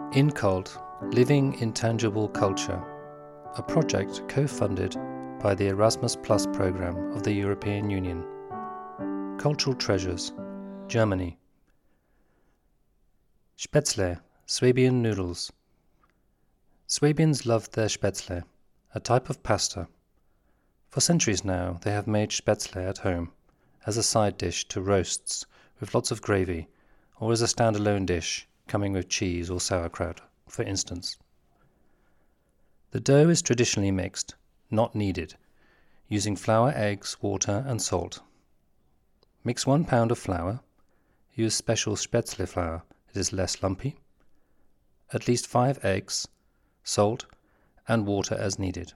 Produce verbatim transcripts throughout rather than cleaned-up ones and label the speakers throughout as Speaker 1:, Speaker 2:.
Speaker 1: InCult, Living Intangible Culture, a project co-funded by the Erasmus Plus program of the European Union. Cultural Treasures, Germany. Spätzle, Swabian noodles. Swabians loved their spätzle, a type of pasta. For centuries now they have made spätzle at home, as a side dish to roasts with lots of gravy, or as a standalone dish coming with cheese or sauerkraut, for instance. The dough is traditionally mixed, not kneaded, using flour, eggs, water and salt. Mix one pound of flour. Use special spätzle flour, it is less lumpy. At least five eggs, salt and water as needed.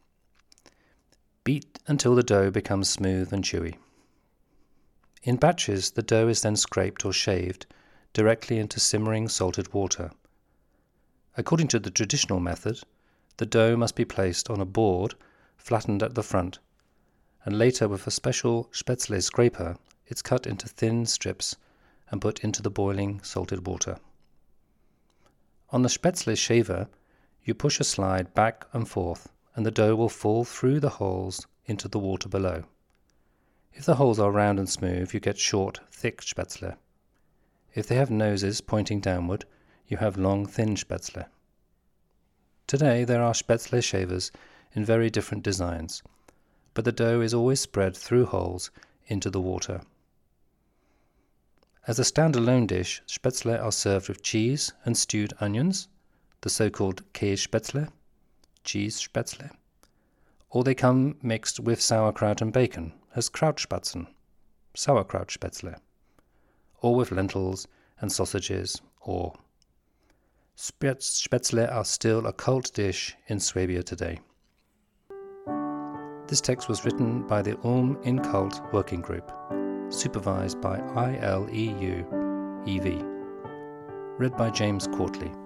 Speaker 1: Beat until the dough becomes smooth and chewy. In batches, the dough is then scraped or shaved directly into simmering salted water. According to the traditional method, the dough must be placed on a board flattened at the front, and later with a special spätzle scraper, it's cut into thin strips and put into the boiling salted water. On the spätzle shaver, you push a slide back and forth, and the dough will fall through the holes into the water below. If the holes are round and smooth, you get short, thick spätzle. If they have noses pointing downward, you have long, thin spätzle. Today there are spätzle shavers in very different designs, but the dough is always spread through holes into the water. As a standalone dish, spätzle are served with cheese and stewed onions, the so-called Kässpätzle, cheese spätzle, or they come mixed with sauerkraut and bacon as Krautspätzle, sauerkraut spätzle, or with lentils and sausages, or spätzle are still a cult dish in Swabia today. This text was written by the Ulm InCult Working Group, supervised by I L E U E V. Read by James Courtley.